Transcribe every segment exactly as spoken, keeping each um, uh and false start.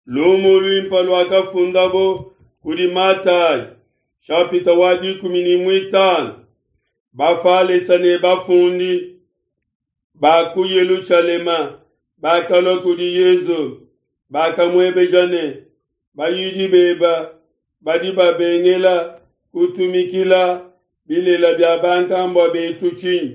lumu luimpa lwakafundabo kuli Matayi chapita wadi kumini mwitano bafalesa ne bafundi baku Yerusalema bakalo kuli Yezu bakamwebejane bayidi beba badi babengela kutumikila bilela bya bankambwa betuchi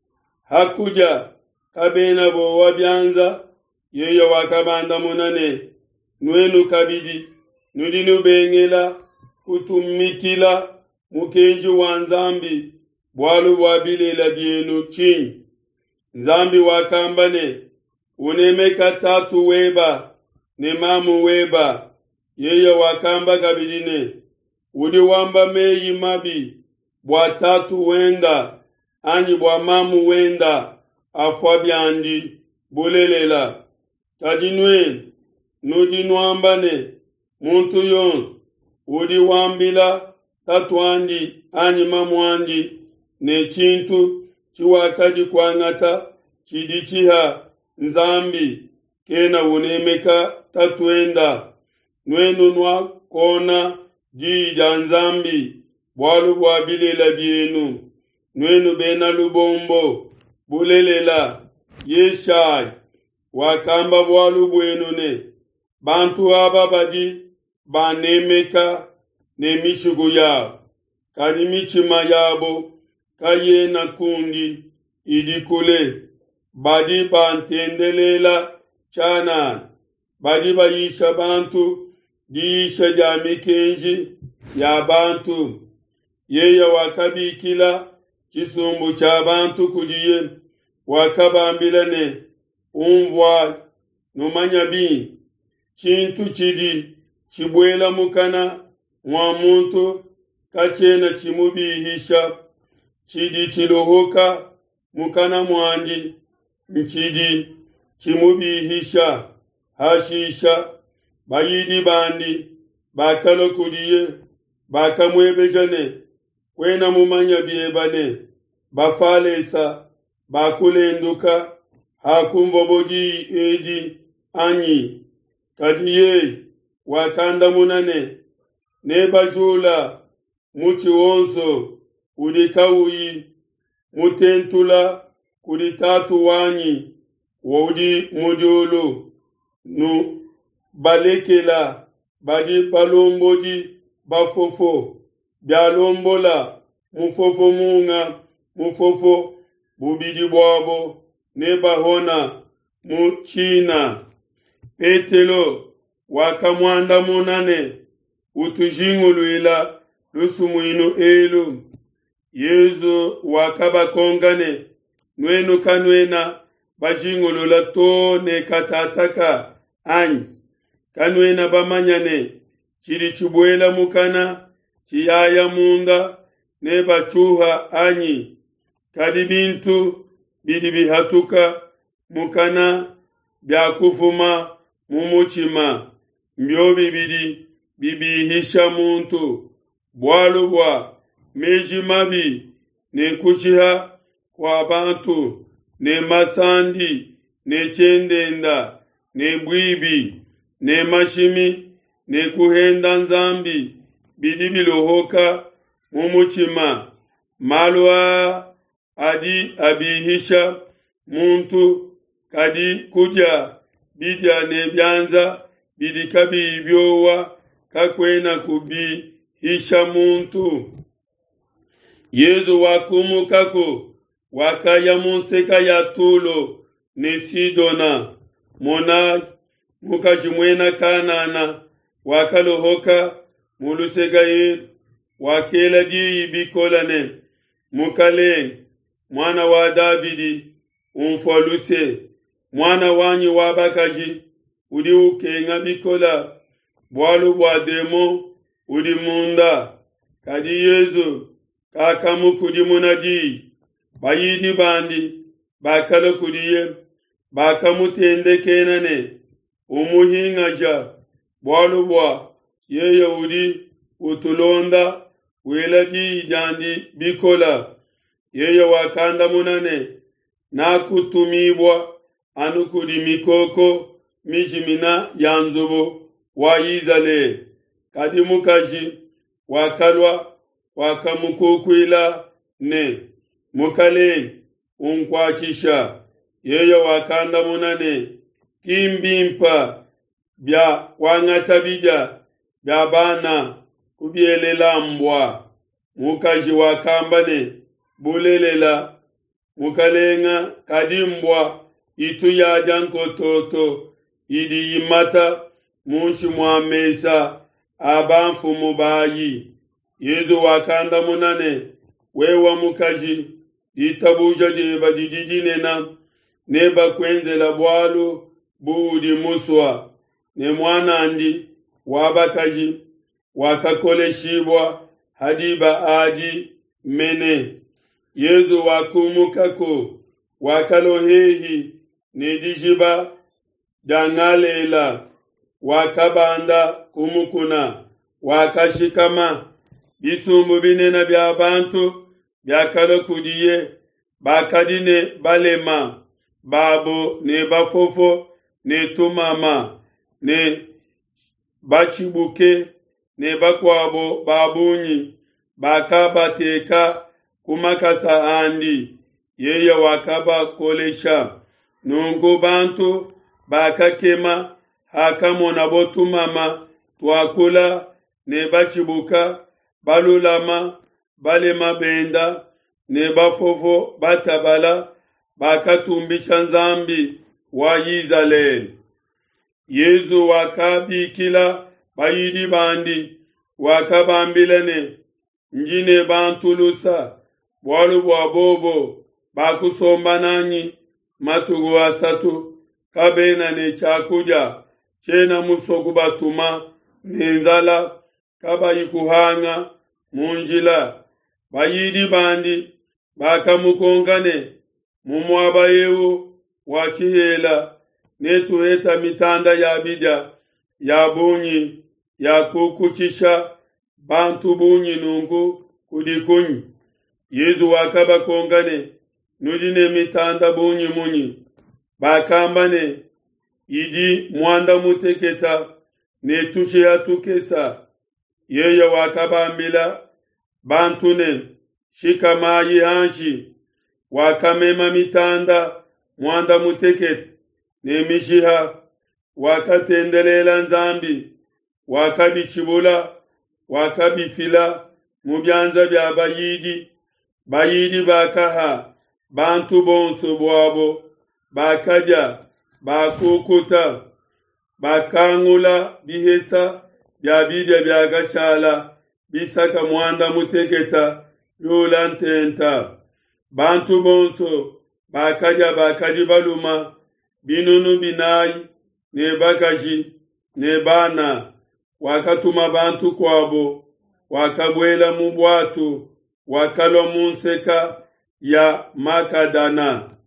hakuja kabena bo wabyanza yeyo wakabanda munane nwenu kabidi nudinu bengela kutumikila mukenji wa nzambi bwalu wabilela byenu chini nzambi wakambane unemeka tatu weba ne mamu weba yeyo wakamba kabidine udi wamba meyi mabi bwa tatu wenda anyi bwa mamu wenda afwa byandi bulelela kadinwe nudi nwambane muntu yonsu udi wambila tatu andi anyi mamu andi ne chintu chiwakaji kwangata chidichiha nzambi kena unemeka tatu wenda nwenu nwa kona jija nzambi bwalu bwa bilela byenu nwenu bena lubombo bulelela Yeshayi wakamba bwalu bwenu ne bantu aba badi banemeka ne mishugu yabo kani michima yabo kayena kundi idikule badi bantendelela chana badi bayisha bantu diisha jamikenji ya bantu yeya wakabikila chisumbu cha bantu kudiye wakabambilane umvwa numanyabi chintu chidi chibwela mukana mwa muntu kachena chimubihisha chidi chilohoka mukana mwandi mchidi chimubihisha hashisha bayidi bandi bakalo kudiye bakamwebejane kwena mumanya byebane bafalesa bakulenduka hakumvoboji edi anyi kadiye wakanda munane nebajula muchi wonso udikawuyi mutentula kuditatu wanyi wodi mujulu nu balekela badi palomboji bafofo byalombola mufofo munga mufofo bubidi bwabo nebahona muchina Petelo wakamwanda munane utujingulwila lusumuinu elu Yezu wakabakongane nwenu kanwena bajingulula to ne katataka anyi kanwena bamanyane chiri chibwela mukana chiyaya munda ne bachuha anyi kadi bintu bidi bihatuka mukana byakufuma mumuchima mbyo bibidi bibihisha muntu bwalubwa meji mabi ne kuchiha kwa bantu ne masandi ne chendenda ne bwibi ne mashimi ne kuhenda nzambi bidi bilohoka mumuchima malwa adi abihisha muntu kadi kuja bidya ne byanza bidi kabi byowa kakwena kubi hisha muntu Yezu wakumukako wakaya munseka ya Tulo ne Sidona mona mukajimwena Kanana wakalohoka mulusegaye wakela ji bikolane mukale mwana wa Davidi umfoluse mwana wanyi wabakaji udi ukenga bikola bwalu bwa demo udi munda kadi Yezu kakamu kudi munaji bayidi bandi bakalo kudiye bakamutende kenane umuhingaja bwalu bwa yeye udi utulonda welaji jandi bikola yeye wakanda munane na kutumibwa anukudi mikoko mijimina yanzubo wayizale kadi mukaji wakalwa wakamukukwila ne mukale unkwakisha yeyo wakanda munane kimbimpa bya wangatabija bya bana kubielela mbwa mukaji wakambane bulelela mukalenga kadimbwa itu ya janko toto idi yimata munshi mwamesa abanfu mubayi yezu wakanda munane wewa mukaji itabuja jeba dididinena neba kwenzela bwalu budi muswa ne mwanandi wabakaji wakakoleshibwa hadiba adi mene yezu wakumukako wakalohehi nidijiba dangalela wakabanda kumukuna wakashikama bisumbu binena bya bantu byakalo kudiye bakadine balema babo ne bafofo ne tumama ne bachibuke ne bakwabo babunyi bakabateka kumakasa andi yeye wakaba kolesha nungu bantu bakakema hakamona botumama twakula ne bachibuka balulama balema benda ne bafofo batabala bakatumbisha nzambi wayizaleli yezu wakabikila bayidi bandi wakabambilene njine bantulusa bwalu bwa bobo bakusomba nanyi matugu asatu kabena ne chakuja chena musoku batuma nenzala kabayikuhanga munjila bayidi bandi bakamukongane mumwaba yewo wachihela netueta mitanda ya bidya ya bunyi ya kukuchisha bantu bunyi nungu kudikunyi yezu wakaba kongane nudine mitanda bunyi munyi bakambane idi mwanda muteketa netushe ya tukesa yeye wakabambila bantune shikamayi hanshi wakamema mitanda mwanda muteketa nemishiha wakatendelela nzambi wakabichibula wakabifila mubyanza bya bayidi bayidi bakaha bantu bonso bwabo bakaja bakukuta bakangula bihesa bya bidya bya gashala bisaka mwanda muteketa yolantenta bantu bonso bakaja bakaji baluma binunu binayi ne bakaji ne bana wakatuma bantu kwabo wakabwela mubwatu wakalo munseka ya makadana